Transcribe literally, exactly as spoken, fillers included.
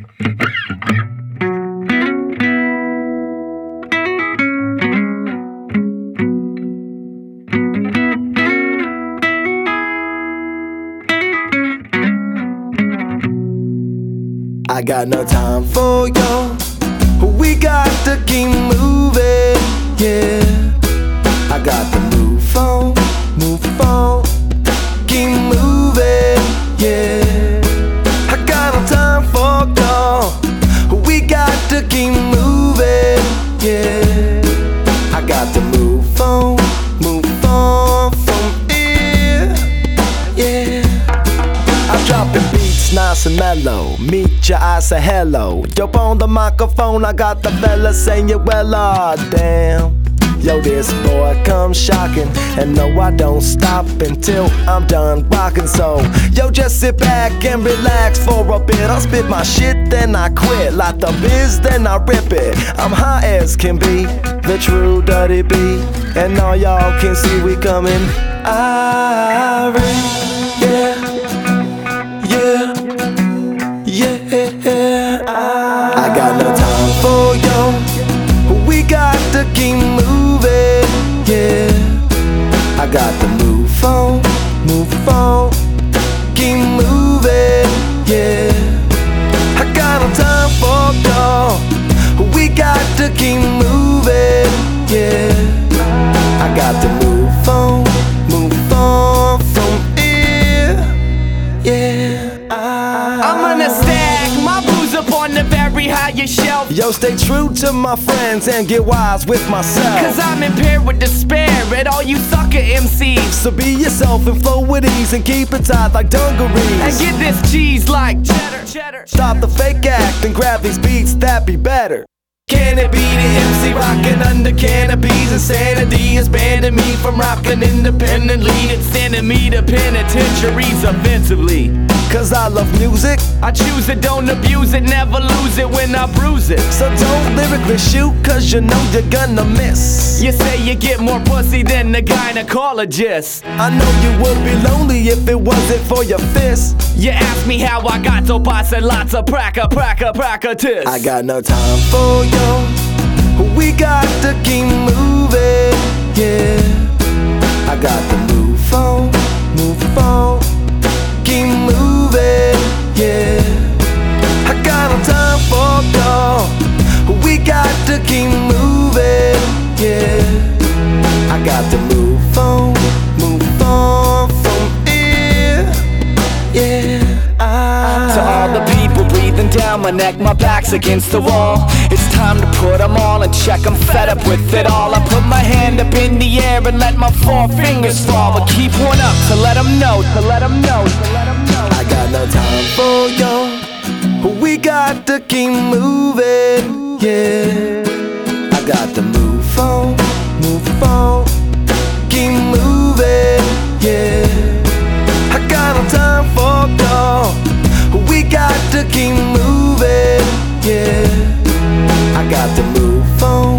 I got no time for you. We got to keep moving, yeah. I got to move on, move on, keep moving, yeah. I got no time for you. We got to keep moving, yeah. I got to move on, move on from here, yeah. I'm dropping beats nice and mellow. Meet your eyes, say hello. Jump on the microphone, I got the fella saying you well, ah, damn. Yo, this boy comes shocking, and no, I don't stop until I'm done rocking. So, yo, just sit back and relax for a bit. I'll spit my shit, then I quit. Like the biz, then I rip it. I'm high as can be, the true dirty beat, and all y'all can see we coming. Irie, yeah, yeah, yeah. I got no time for you. We got to keep moving, yeah. I got to move on, move on, keep moving, yeah. I got no time for y'all. We got to keep moving, yeah. I got to move on, move on from here, yeah. I'm gonna stack my booze up on the very highest shelf. Yo, stay true to my friends and get wise with myself. Cause I'm impaired with despair at all you sucker M Cs. So be yourself and flow with ease and keep it tight like dungarees. And get this cheese like cheddar, cheddar. Stop the fake act and grab these beats, that be better. Can it be the M C rocking under canopies? Insanity is banning me from rocking independently. It's sending me to penitentiaries offensively. Cause I love music, I choose it, don't abuse it, never lose it when I bruise it. so don't lyrically shoot, cause you know you're gonna miss. You say you get more pussy than the gynecologist. I know you would be lonely if it wasn't for your fist. You ask me how I got to pass and lots of pracka, pracka, practice. I got no time for you. We got to keep moving, yeah. I got to move on, move on, keep moving, yeah. I got no time for y'all. We got to keep moving, yeah. I got to move on, move on from here, yeah. I To all the people breathing down my neck, my back's against the wall. It's time to put them all in check, I'm fed up with it all. I put my hand up in the air and let my four fingers fall. But keep one up to let them know, to let them know, to let them know. I got no time for you. We got to keep moving, yeah. I got to move on, move on, keep moving, yeah. I got no time for y'all. We got to keep moving, yeah. I got to move on.